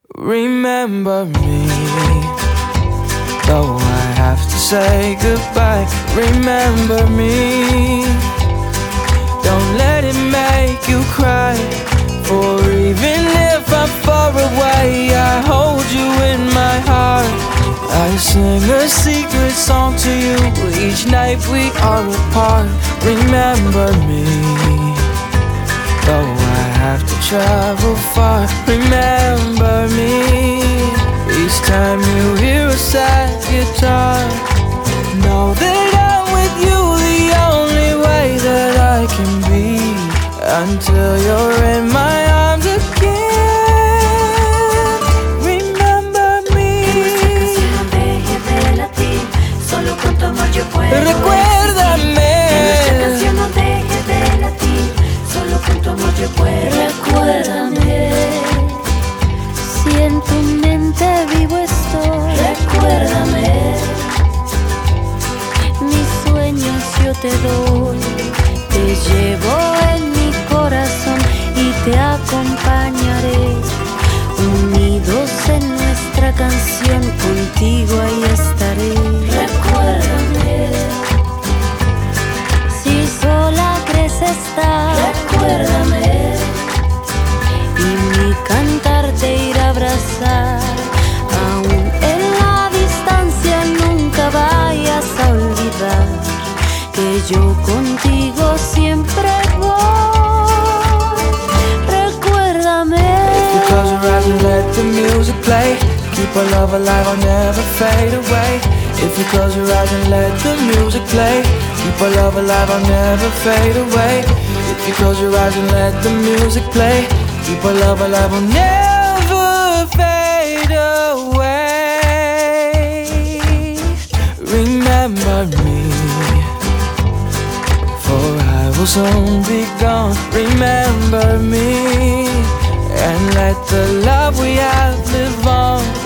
Remember me, though I have to say goodbye. Remember me, don't let it make you cry. For even if I'm far away, I hold you in my heart. I sing a secret song to you each night we are apart. Remember me, though I have to travel far. Remember me, each time you hear a sad guitar. Know that I'm with you the only way that I can be, until you're in my arms again. Remember me. Que nuestra canción no deje de latir, solo con tu amor yo puedo Recuérdame. existir. Que nuestra canción no deje de latir, solo con tu amor yo puedo. Recuérdame, si en tu mente vivo estoy. recuérdame, Mis sueños yo te doy, te llevo en mi corazón y te acompañaré. Unidos en nuestra canción, contigo ahí estaré. recuérdame, Si sola crees estar recuérdame, y mi cantar te irá a abrazar, aún en la distancia nunca vayas a olvidar que yo contigo siempre voy. Recuérdame. If you close your eyes and let the music play, keep our love alive, I'll never fade away. If you close your eyes and let the music play, keep our love alive, I'll never fade away. If you close your eyes and let the music play, keep our love alive, I'll never fade away. Remember me, for I will soon be gone. Remember me, and let the love we have live on.